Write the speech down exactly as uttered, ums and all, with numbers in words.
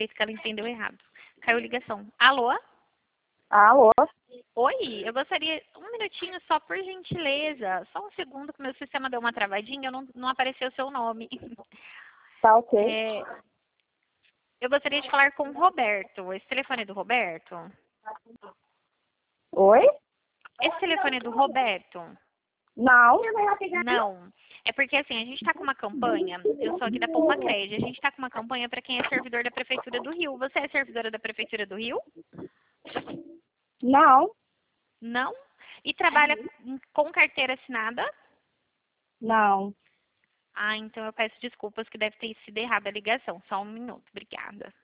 que ela entendeu errado. Caiu ligação. Alô? Alô? Oi, eu gostaria... Um minutinho só, por gentileza. Só um segundo que o meu sistema deu uma travadinha, eu não, não apareceu o seu nome. Tá ok. É, eu gostaria de falar com o Roberto. Esse telefone é do Roberto? Oi? Esse telefone é do Roberto? Não. Não. É porque assim, a gente está com uma campanha, eu sou aqui da Poupacred, a gente está com uma campanha para quem é servidor da Prefeitura do Rio. Você é servidora da Prefeitura do Rio? Não. Não? E trabalha com carteira assinada? Não. Ah, então eu peço desculpas que deve ter sido errada a ligação. Só um minuto, obrigada.